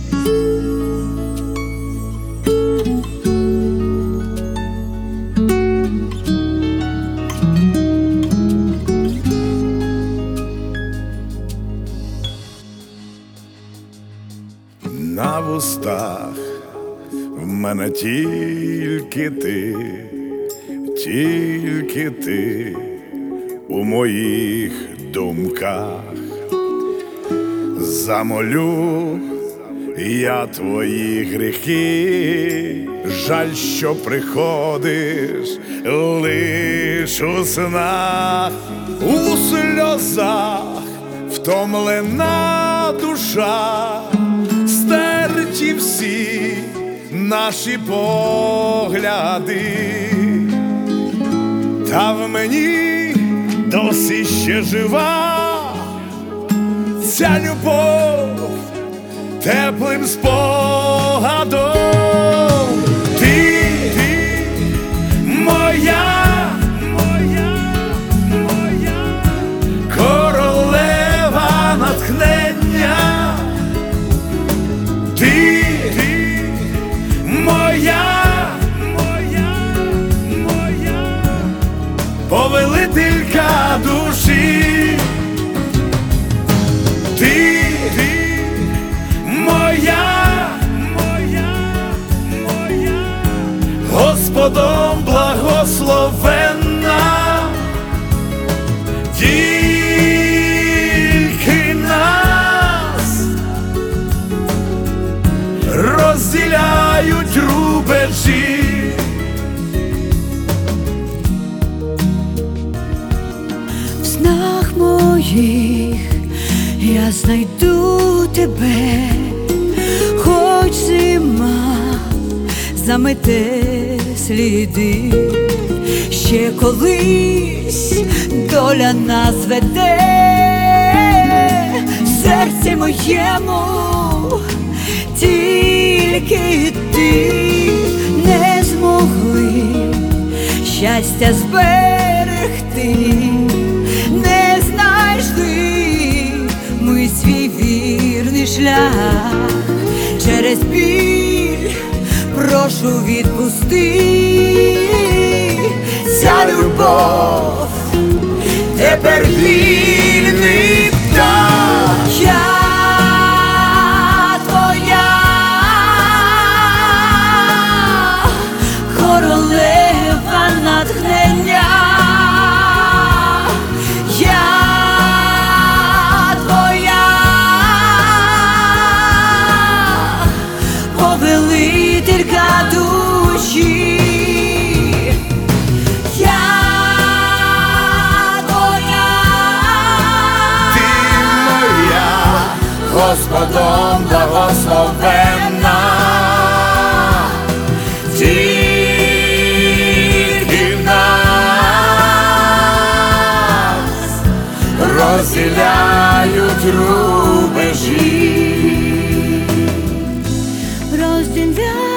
На вустах в мене тільки ти у моїх думках. Замолю я твої гріхи, жаль, що приходиш лиш у снах, у сльозах втомлена душа, стерті всі наші погляди, та в мені досі ще жива ця любов теплим спогадом. Ти моя королева натхнення, ти моя повелителька душі. Ти моя Господом благословенна, тільки нас розділяють рубежі. В снах моїх я знайду тебе, хоч зима замете сліди, ще колись доля нас веде. В серці моєму тільки ти, не змогли щастя зберегти, не знайшли ми свій вірний шлях. Через біль прошу відпусти, ця любов тепер вільний птах. Я твоя королева натхнення, я твоя повелителька душі. Я твоя, Ти моя Господом благословенна, тільки нас розділяють рубежі. розділяй